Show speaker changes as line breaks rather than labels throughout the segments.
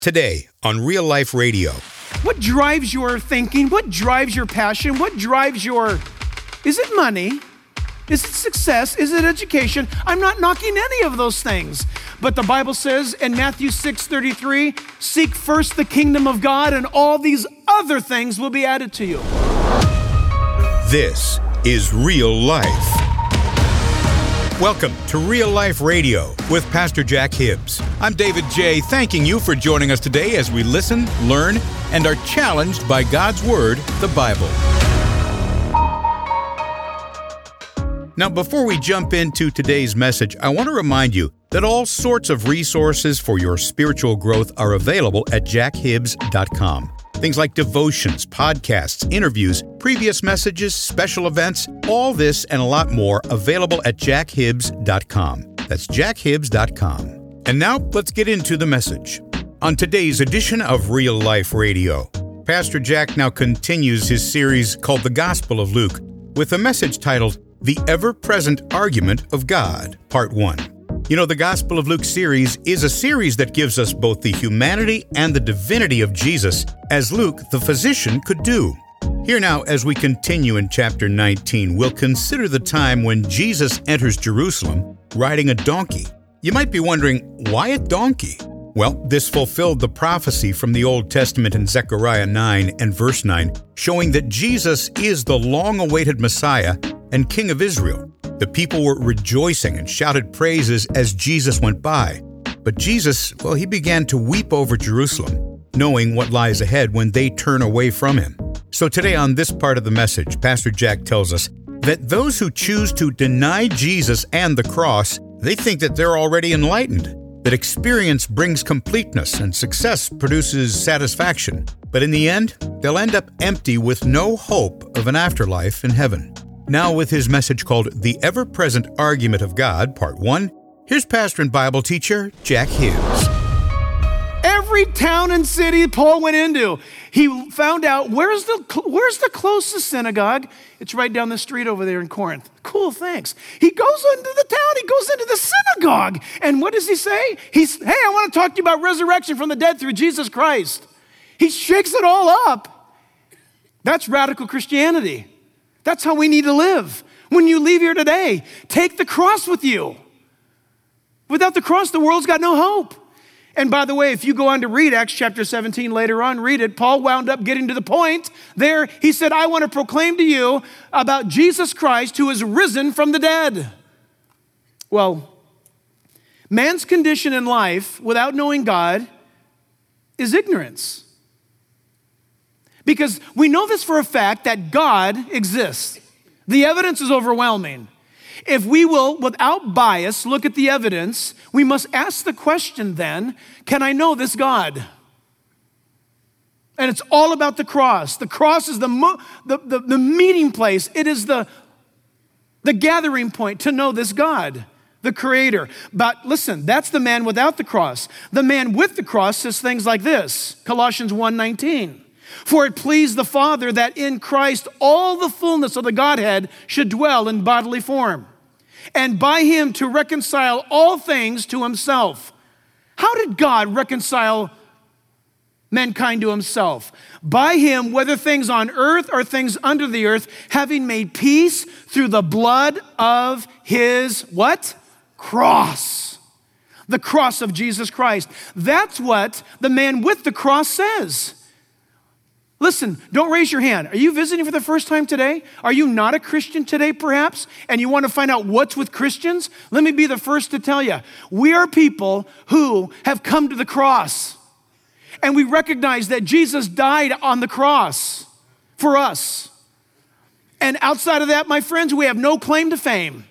Today on Real Life Radio.
What drives your thinking? What drives your passion? What drives your... Is it money? Is it success? Is it education? I'm not knocking any of those things. But the Bible says in Matthew 6:33, seek first the kingdom of God and all these other things will be added to you.
This is Real Life. Welcome to Real Life Radio with Pastor Jack Hibbs. I'm David J., thanking you for joining us today as we listen, learn, and are challenged by God's Word, the Bible. Now, before we jump into today's message, I want to remind you that all sorts of resources for your spiritual growth are available at jackhibbs.com. Things like devotions, podcasts, interviews, previous messages, special events, all this and a lot more available at jackhibbs.com. That's jackhibbs.com. And now let's get into the message. On today's edition of Real Life Radio, Pastor Jack now continues his series called The Gospel of Luke with a message titled The Ever-Present Argument of God, Part 1. You know, the Gospel of Luke series is a series that gives us both the humanity and the divinity of Jesus, as Luke, the physician, could do. Here now, as we continue in chapter 19, we'll consider the time when Jesus enters Jerusalem riding a donkey. You might be wondering, why a donkey? Well, this fulfilled the prophecy from the Old Testament in Zechariah 9 and verse 9, showing that Jesus is the long-awaited Messiah and King of Israel. The people were rejoicing and shouted praises as Jesus went by. But Jesus, he began to weep over Jerusalem, knowing what lies ahead when they turn away from him. So today on this part of the message, Pastor Jack tells us that those who choose to deny Jesus and the cross, they think that they're already enlightened, that experience brings completeness and success produces satisfaction. But in the end, they'll end up empty with no hope of an afterlife in heaven. Now with his message called The Ever-Present Argument of God, Part 1, here's pastor and Bible teacher Jack Hibbs.
Every town and city Paul went into, he found out where's the closest synagogue. It's right down the street over there in Corinth. Cool, thanks. He goes into the town, he goes into the synagogue. And what does he say? Hey, I want to talk to you about resurrection from the dead through Jesus Christ. He shakes it all up. That's radical Christianity. That's how we need to live. When you leave here today, take the cross with you. Without the cross, the world's got no hope. And by the way, if you go on to read Acts chapter 17 later on, read it, Paul wound up getting to the point there. He said, I want to proclaim to you about Jesus Christ who is risen from the dead. Well, man's condition in life without knowing God is ignorance. Because we know this for a fact that God exists. The evidence is overwhelming. If we will, without bias, look at the evidence, we must ask the question then, can I know this God? And it's all about the cross. The cross is the meeting place. It is the gathering point to know this God, the Creator. But listen, that's the man without the cross. The man with the cross says things like this, Colossians 1:19. For it pleased the Father that in Christ all the fullness of the Godhead should dwell in bodily form, and by him to reconcile all things to himself. How did God reconcile mankind to himself? By him, whether things on earth or things under the earth, having made peace through the blood of his what? Cross. The cross of Jesus Christ. That's what the man with the cross says. Listen, don't raise your hand. Are you visiting for the first time today? Are you not a Christian today, perhaps? And you want to find out what's with Christians? Let me be the first to tell you. We are people who have come to the cross. And we recognize that Jesus died on the cross for us. And outside of that, my friends, we have no claim to fame.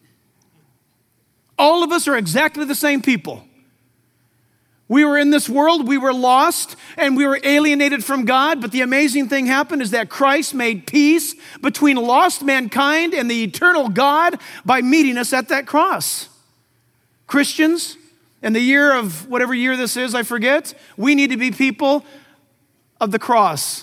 All of us are exactly the same people. We were in this world, we were lost, and we were alienated from God, but the amazing thing happened is that Christ made peace between lost mankind and the eternal God by meeting us at that cross. Christians, in the year of whatever year this is, I forget, we need to be people of the cross.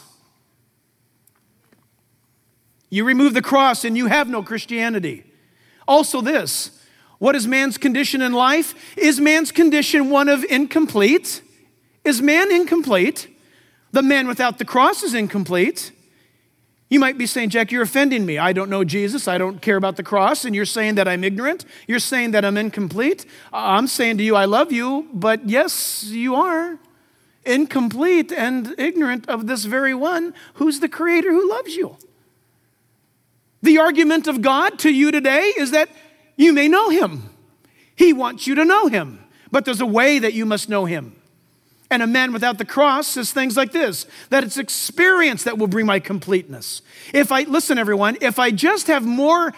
You remove the cross and you have no Christianity. Also this, what is man's condition in life? Is man's condition one of incomplete? Is man incomplete? The man without the cross is incomplete. You might be saying, Jack, you're offending me. I don't know Jesus. I don't care about the cross. And you're saying that I'm ignorant. You're saying that I'm incomplete. I'm saying to you, I love you. But yes, you are incomplete and ignorant of this very one who's the creator who loves you. The argument of God to you today is that you may know him. He wants you to know him. But there's a way that you must know him. And a man without the cross says things like this, that it's experience that will bring my completeness. Listen everyone, if I just have more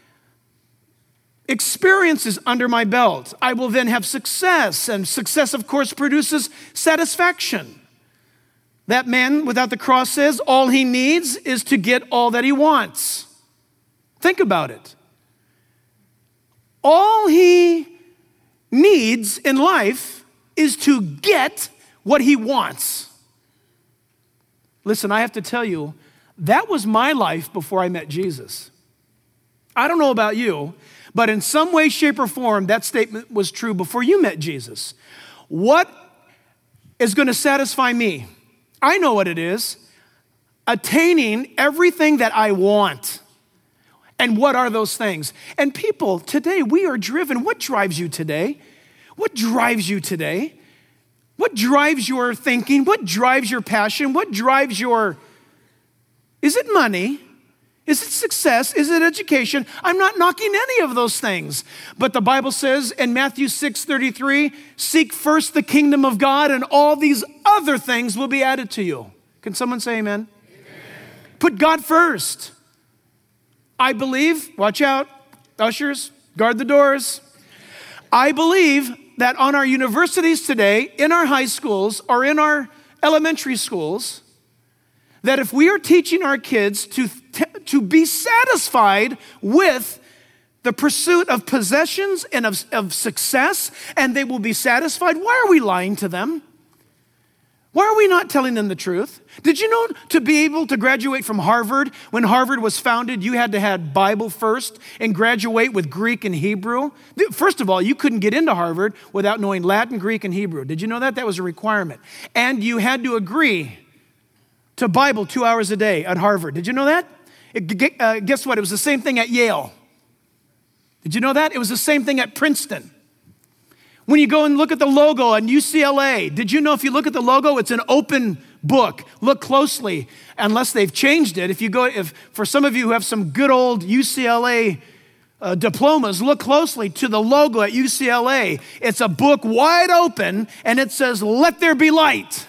experiences under my belt, I will then have success. And success, of course, produces satisfaction. That man without the cross says all he needs is to get all that he wants. Think about it. All he needs in life is to get what he wants. Listen, I have to tell you, that was my life before I met Jesus. I don't know about you, but in some way, shape, or form, that statement was true before you met Jesus. What is going to satisfy me? I know what it is. Attaining everything that I want. And what are those things? And people, today we are driven. What drives you today? What drives you today? What drives your thinking? What drives your passion? What drives is it money? Is it success? Is it education? I'm not knocking any of those things. But the Bible says in Matthew 6:33, seek first the kingdom of God and all these other things will be added to you. Can someone say amen? Amen. Put God first. I believe, watch out, ushers, guard the doors. I believe that on our universities today, in our high schools, or in our elementary schools, that if we are teaching our kids to be satisfied with the pursuit of possessions and of success, and they will be satisfied, why are we lying to them? Why are we not telling them the truth? Did you know to be able to graduate from Harvard, when Harvard was founded, you had to have Bible first and graduate with Greek and Hebrew? First of all, you couldn't get into Harvard without knowing Latin, Greek, and Hebrew. Did you know that? That was a requirement. And you had to agree to Bible 2 hours a day at Harvard. Did you know that? Guess what? It was the same thing at Yale. Did you know that? It was the same thing at Princeton. When you go and look at the logo on UCLA, did you know if you look at the logo, it's an open book. Look closely, unless they've changed it. If for some of you who have some good old UCLA diplomas, look closely to the logo at UCLA. It's a book wide open, and it says, "Let there be light."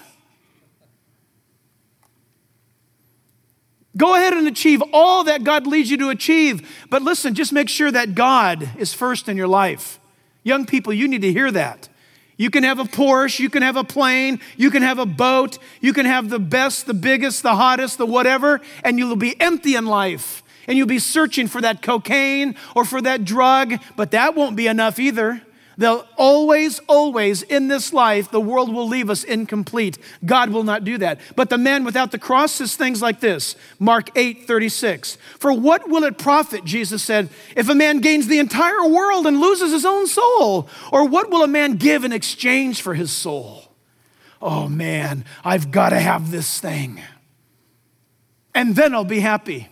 Go ahead and achieve all that God leads you to achieve. But listen, just make sure that God is first in your life. Young people, you need to hear that. You can have a Porsche, you can have a plane, you can have a boat, you can have the best, the biggest, the hottest, the whatever, and you'll be empty in life. And you'll be searching for that cocaine or for that drug, but that won't be enough either. They'll always in this life, the world will leave us incomplete. God will not do that. But the man without the cross says things like this. Mark 8:36. For what will it profit, Jesus said, if a man gains the entire world and loses his own soul? Or what will a man give in exchange for his soul? Oh man, I've got to have this thing. And then I'll be happy.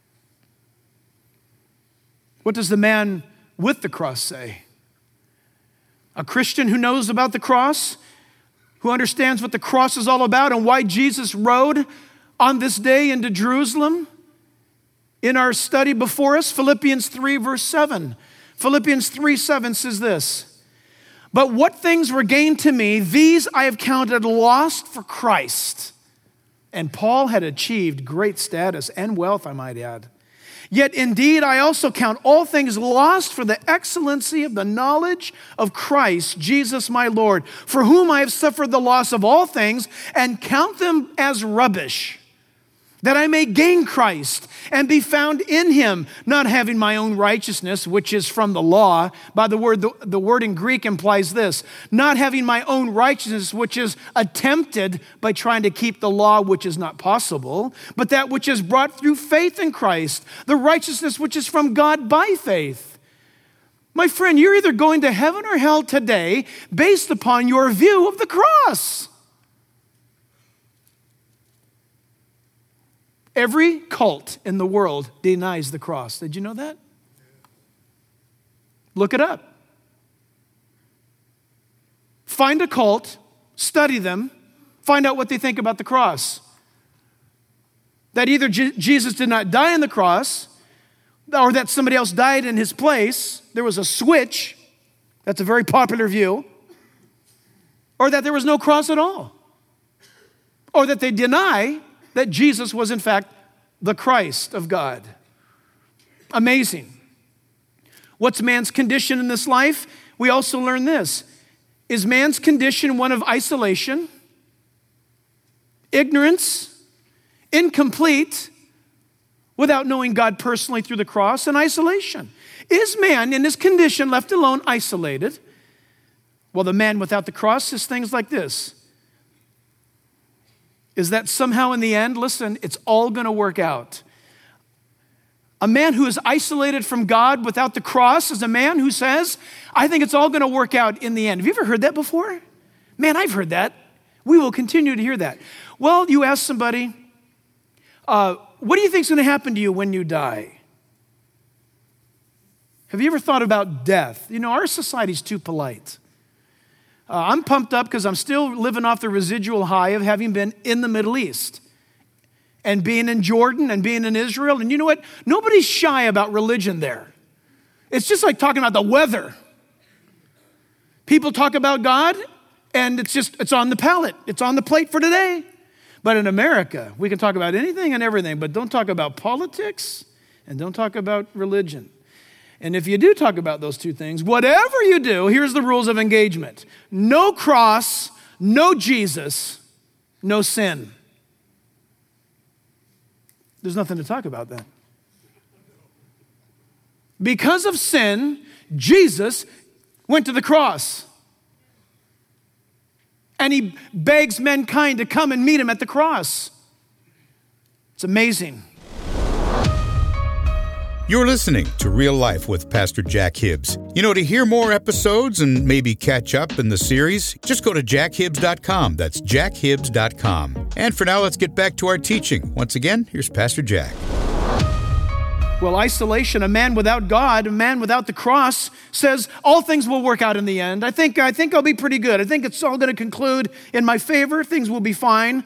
What does the man with the cross say? A Christian who knows about the cross, who understands what the cross is all about and why Jesus rode on this day into Jerusalem. In our study before us, Philippians 3 verse 7. Philippians 3:7 says this, but what things were gained to me, these I have counted lost for Christ. And Paul had achieved great status and wealth, I might add. Yet indeed, I also count all things lost for the excellency of the knowledge of Christ, Jesus my Lord, for whom I have suffered the loss of all things and count them as rubbish, that I may gain Christ and be found in him, not having my own righteousness, which is from the law. By the word in Greek implies this, not having my own righteousness, which is attempted by trying to keep the law, which is not possible, but that which is brought through faith in Christ, the righteousness which is from God by faith. My friend, you're either going to heaven or hell today based upon your view of the cross. Every cult in the world denies the cross. Did you know that? Look it up. Find a cult, study them, find out what they think about the cross. That either Jesus did not die on the cross, or that somebody else died in his place. There was a switch. That's a very popular view. Or that there was no cross at all. Or that they deny that Jesus was in fact the Christ of God. Amazing. What's man's condition in this life? We also learn this. Is man's condition one of isolation, ignorance, incomplete, without knowing God personally through the cross, and isolation? Is man in his condition left alone, isolated? Well, the man without the cross says things like this. Is that somehow in the end, listen, it's all going to work out. A man who is isolated from God without the cross is a man who says, I think it's all going to work out in the end. Have you ever heard that before? Man, I've heard that. We will continue to hear that. Well, you ask somebody, what do you think is going to happen to you when you die? Have you ever thought about death? You know, our society's too polite. I'm pumped up because I'm still living off the residual high of having been in the Middle East and being in Jordan and being in Israel. And you know what? Nobody's shy about religion there. It's just like talking about the weather. People talk about God and it's on the palate. It's on the plate for today. But in America, we can talk about anything and everything, but don't talk about politics and don't talk about religion. And if you do talk about those two things, whatever you do, here's the rules of engagement. No cross, no Jesus, no sin. There's nothing to talk about then. Because of sin, Jesus went to the cross. And he begs mankind to come and meet him at the cross. It's amazing.
You're listening to Real Life with Pastor Jack Hibbs. You know, to hear more episodes and maybe catch up in the series, just go to jackhibbs.com. That's jackhibbs.com. And for now, let's get back to our teaching. Once again, here's Pastor Jack.
Well, isolation, a man without God, a man without the cross, says all things will work out in the end. I think I'll be pretty good. I think it's all going to conclude in my favor. Things will be fine.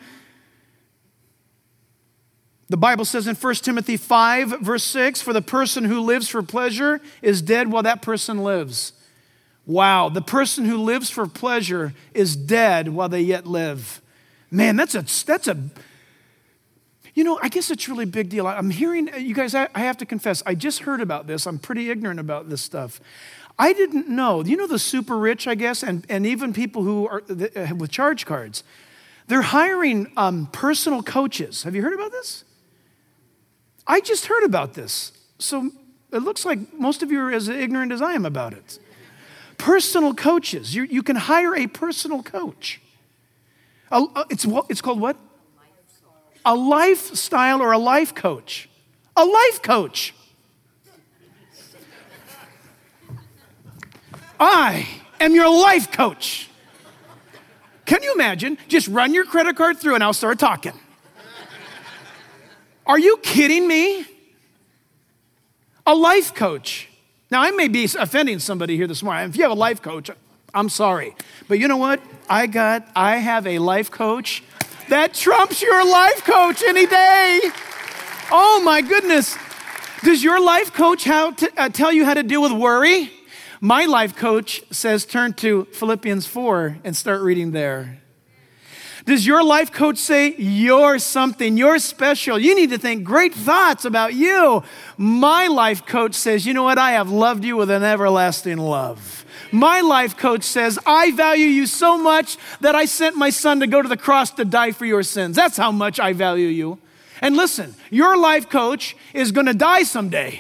The Bible says in 1 Timothy 5, verse 6, for the person who lives for pleasure is dead while that person lives. Wow, the person who lives for pleasure is dead while they yet live. Man, that's a you know, I guess it's a really big deal. I'm hearing, you guys, I have to confess, I just heard about this. I'm pretty ignorant about this stuff. I didn't know. You know the super rich, I guess, and even people who are with charge cards, they're hiring personal coaches. Have you heard about this? I just heard about this. So it looks like most of you are as ignorant as I am about it. Personal coaches. You can hire a personal coach. It's called what? A lifestyle or a life coach. A life coach. I am your life coach. Can you imagine? Just run your credit card through and I'll start talking. Are you kidding me? A life coach. Now, I may be offending somebody here this morning. If you have a life coach, I'm sorry. But you know what? I have a life coach that trumps your life coach any day. Oh, my goodness. Does your life coach tell you how to deal with worry? My life coach says turn to Philippians 4 and start reading there. Does your life coach say, you're something, you're special, you need to think great thoughts about you? My life coach says, you know what, I have loved you with an everlasting love. My life coach says, I value you so much that I sent my son to go to the cross to die for your sins. That's how much I value you. And listen, your life coach is going to die someday.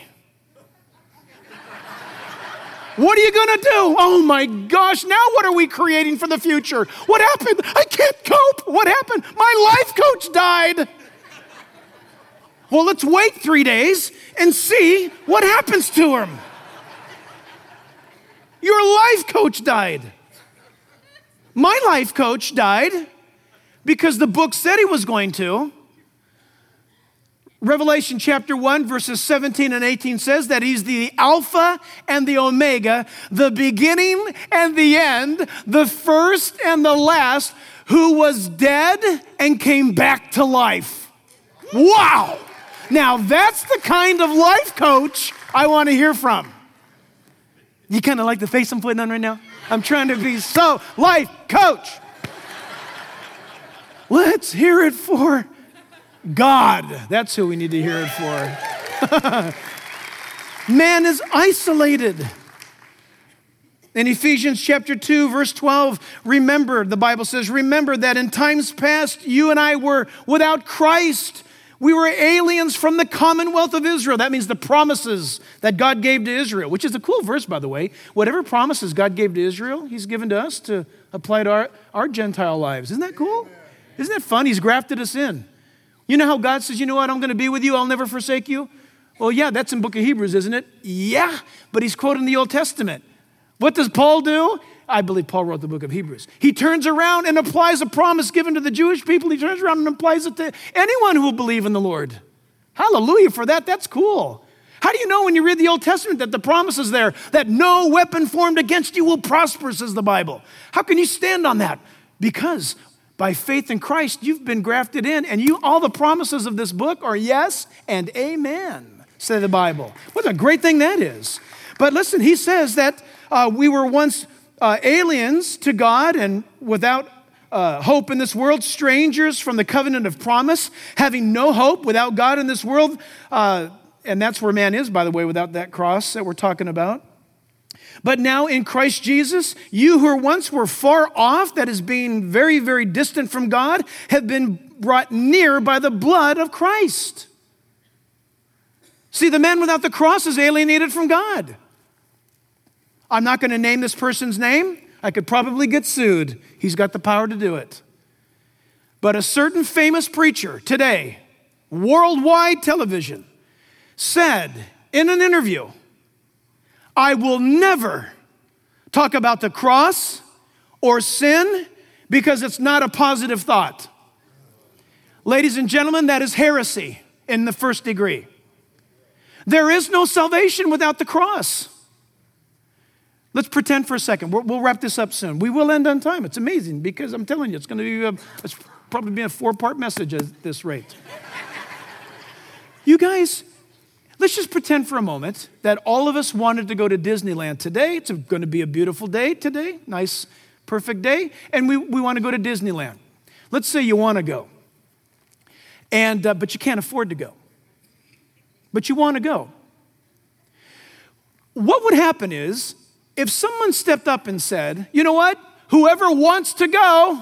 What are you going to do? Oh my gosh, now what are we creating for the future? What happened? I can't cope. What happened? My life coach died. Well, let's wait 3 days and see what happens to him. Your life coach died. My life coach died because the book said he was going to. Revelation chapter 1, verses 17 and 18 says that he's the Alpha and the Omega, the beginning and the end, the first and the last, who was dead and came back to life. Wow! Now that's the kind of life coach I want to hear from. You kind of like the face I'm putting on right now? I'm trying to be so life coach. Let's hear it for God. That's who we need to hear it for. Man is isolated. In Ephesians chapter 2, verse 12, remember, the Bible says, remember that in times past, you and I were without Christ. We were aliens from the commonwealth of Israel. That means the promises that God gave to Israel, which is a cool verse, by the way. Whatever promises God gave to Israel, he's given to us to apply to our Gentile lives. Isn't that cool? Isn't that fun? He's grafted us in. You know how God says, you know what, I'm going to be with you, I'll never forsake you? Well, yeah, that's in book of Hebrews, isn't it? Yeah, but he's quoting the Old Testament. What does Paul do? I believe Paul wrote the book of Hebrews. He turns around and applies a promise given to the Jewish people. He turns around and applies it to anyone who will believe in the Lord. Hallelujah for that. That's cool. How do you know when you read the Old Testament that the promise is there, that no weapon formed against you will prosper, says the Bible? How can you stand on that? Because by faith in Christ, you've been grafted in, and all the promises of this book are yes and amen, says the Bible. What a great thing that is. But listen, he says that we were once aliens to God and without hope in this world, strangers from the covenant of promise, having no hope without God in this world. And that's where man is, by the way, without that cross that we're talking about. But now in Christ Jesus, you who once were far off, that is being very, very distant from God, have been brought near by the blood of Christ. See, the man without the cross is alienated from God. I'm not going to name this person's name. I could probably get sued. He's got the power to do it. But a certain famous preacher today, worldwide television, said in an interview, I will never talk about the cross or sin because it's not a positive thought. Ladies and gentlemen, that is heresy in the first degree. There is no salvation without the cross. Let's pretend for a second. We'll wrap this up soon. We will end on time. It's amazing because I'm telling you, it's going to be it's probably be a 4-part message at this rate. You guys, let's just pretend for a moment that all of us wanted to go to Disneyland today. It's going to be a beautiful day today, nice, perfect day, and we want to go to Disneyland. Let's say you want to go, and but you can't afford to go, but you want to go. What would happen is if someone stepped up and said, you know what, whoever wants to go,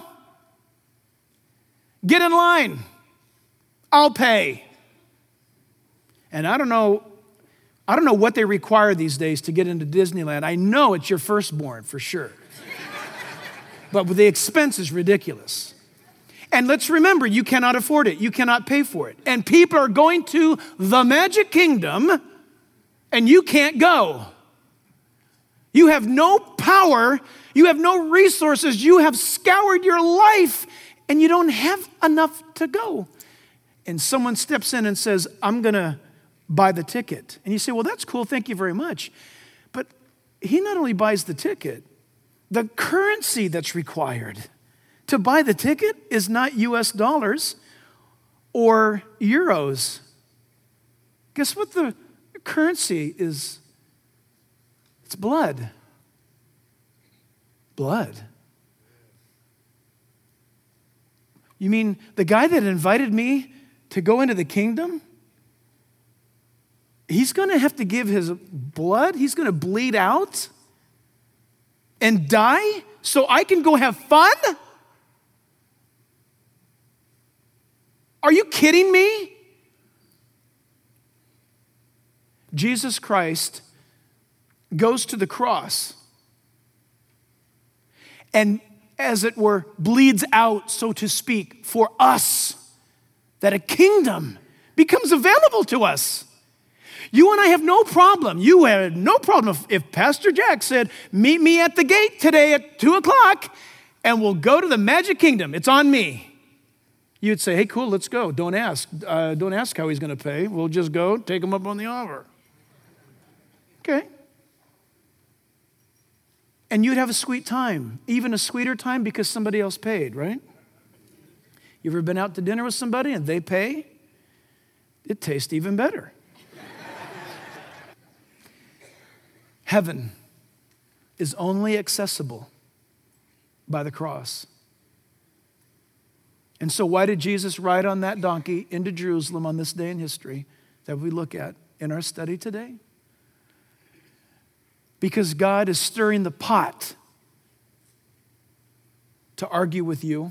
get in line, I'll pay. And I don't know what they require these days to get into Disneyland. I know it's your firstborn for sure. But the expense is ridiculous. And let's remember, you cannot afford it. You cannot pay for it. And people are going to the Magic Kingdom and you can't go. You have no power. You have no resources. You have scoured your life and you don't have enough to go. And someone steps in and says, I'm going to buy the ticket. And you say, well, that's cool. Thank you very much. But he not only buys the ticket, the currency that's required to buy the ticket is not US dollars or euros. Guess what the currency is? It's blood. Blood. You mean the guy that invited me to go into the kingdom? He's going to have to give his blood. He's going to bleed out and die so I can go have fun? Are you kidding me? Jesus Christ goes to the cross and, as it were, bleeds out, so to speak, for us, that a kingdom becomes available to us. You and I have no problem. You had no problem if Pastor Jack said, meet me at the gate today at 2:00 and we'll go to the Magic Kingdom. It's on me. You'd say, hey, cool, let's go. Don't ask. Don't ask how he's going to pay. We'll just go, take him up on the offer. Okay. And you'd have a sweet time, even a sweeter time because somebody else paid, right? You ever been out to dinner with somebody and they pay? It tastes even better. Heaven is only accessible by the cross. And so why did Jesus ride on that donkey into Jerusalem on this day in history that we look at in our study today? Because God is stirring the pot to argue with you.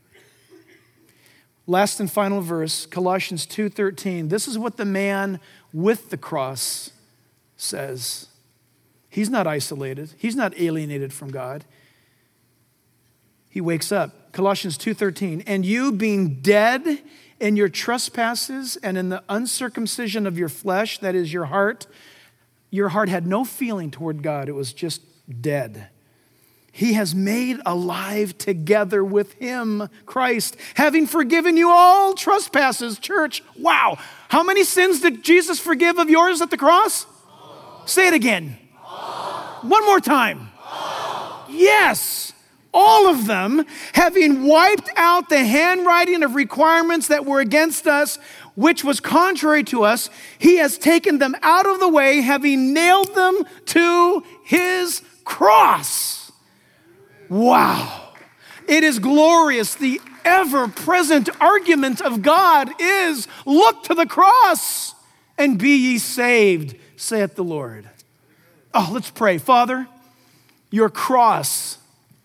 Last and final verse, Colossians 2:13. This is what the man with the cross says. He's not isolated. He's not alienated from God. He wakes up. Colossians 2:13. And you being dead in your trespasses and in the uncircumcision of your flesh, that is your heart had no feeling toward God. It was just dead. He has made alive together with him, Christ, having forgiven you all trespasses. Church, wow. How many sins did Jesus forgive of yours at the cross? All. Say it again. All. One more time. All. Yes. All of them, having wiped out the handwriting of requirements that were against us, which was contrary to us, he has taken them out of the way, having nailed them to his cross. Wow. It is glorious. The ever-present argument of God is, look to the cross and be ye saved, saith the Lord. Oh, let's pray. Father, your cross.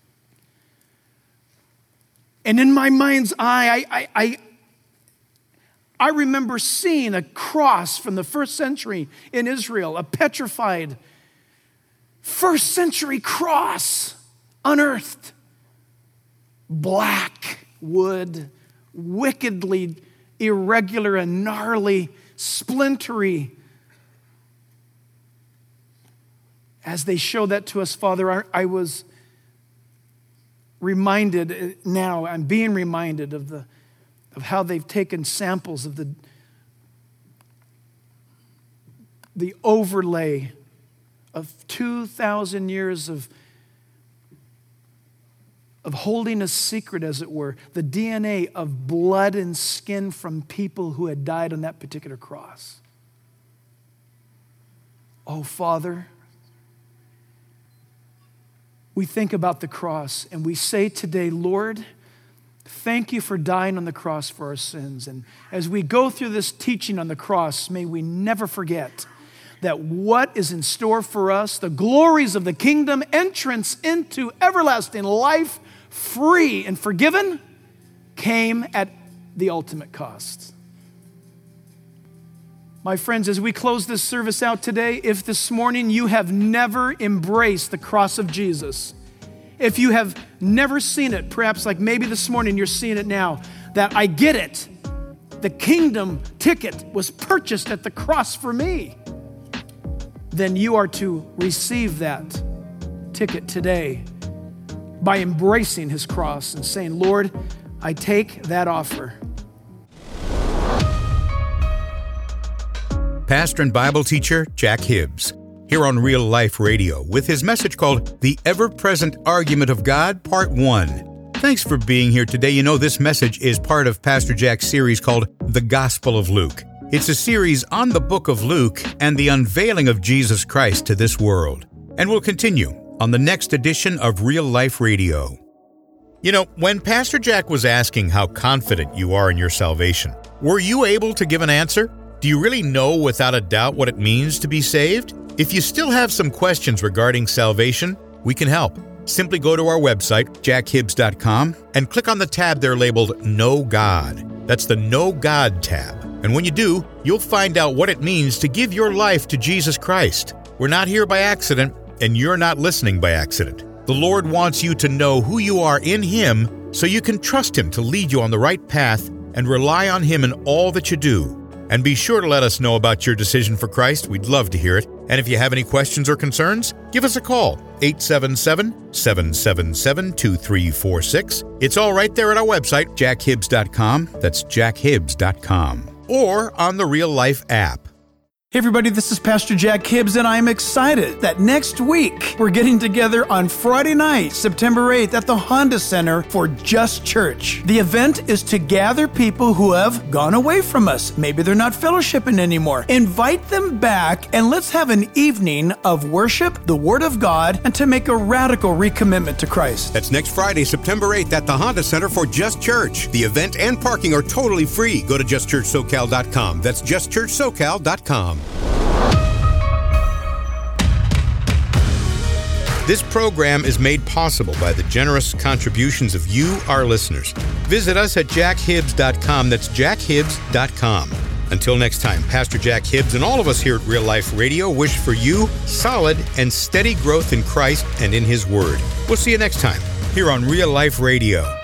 And in my mind's eye, I remember seeing a cross from the first century in Israel, a petrified first century cross unearthed. Black wood, wickedly irregular and gnarly, splintery. As they show that to us, Father, I was reminded now, I'm being reminded of how they've taken samples of the overlay of 2,000 years of holding a secret, as it were, the DNA of blood and skin from people who had died on that particular cross. Oh, Father, we think about the cross and we say today, Lord, thank you for dying on the cross for our sins. And as we go through this teaching on the cross, may we never forget that what is in store for us, the glories of the kingdom, entrance into everlasting life, free and forgiven, came at the ultimate cost. My friends, as we close this service out today, if this morning you have never embraced the cross of Jesus, if you have never seen it, perhaps like maybe this morning you're seeing it now, that I get it. The kingdom ticket was purchased at the cross for me. Then you are to receive that ticket today by embracing his cross and saying, Lord, I take that offer.
Pastor and Bible teacher Jack Hibbs, here on Real Life Radio with his message called The Ever-Present Argument of God, Part 1. Thanks for being here today. You know, this message is part of Pastor Jack's series called The Gospel of Luke. It's a series on the book of Luke and the unveiling of Jesus Christ to this world. And we'll continue on the next edition of Real Life Radio. You know, when Pastor Jack was asking how confident you are in your salvation, were you able to give an answer? Do you really know without a doubt what it means to be saved? If you still have some questions regarding salvation, we can help. Simply go to our website, jackhibbs.com, and click on the tab there labeled Know God. That's the Know God tab. And when you do, you'll find out what it means to give your life to Jesus Christ. We're not here by accident, and you're not listening by accident. The Lord wants you to know who you are in Him so you can trust Him to lead you on the right path and rely on Him in all that you do. And be sure to let us know about your decision for Christ. We'd love to hear it. And if you have any questions or concerns, give us a call, 877-777-2346. It's all right there at our website, jackhibbs.com. That's jackhibbs.com. Or on the Real Life app.
Hey everybody, this is Pastor Jack Hibbs, and I am excited that next week we're getting together on Friday night, September 8th at the Honda Center for Just Church. The event is to gather people who have gone away from us. Maybe they're not fellowshipping anymore. Invite them back and let's have an evening of worship, the Word of God, and to make a radical recommitment to Christ.
That's next Friday, September 8th at the Honda Center for Just Church. The event and parking are totally free. Go to justchurchsocal.com. That's justchurchsocal.com.
This program is made possible by the generous contributions of you, our listeners. Visit us at jackhibbs.com. That's jackhibbs.com. Until next time, Pastor Jack Hibbs and all of us here at Real Life Radio wish for you solid and steady growth in Christ and in His Word. We'll see you next time here on Real Life Radio.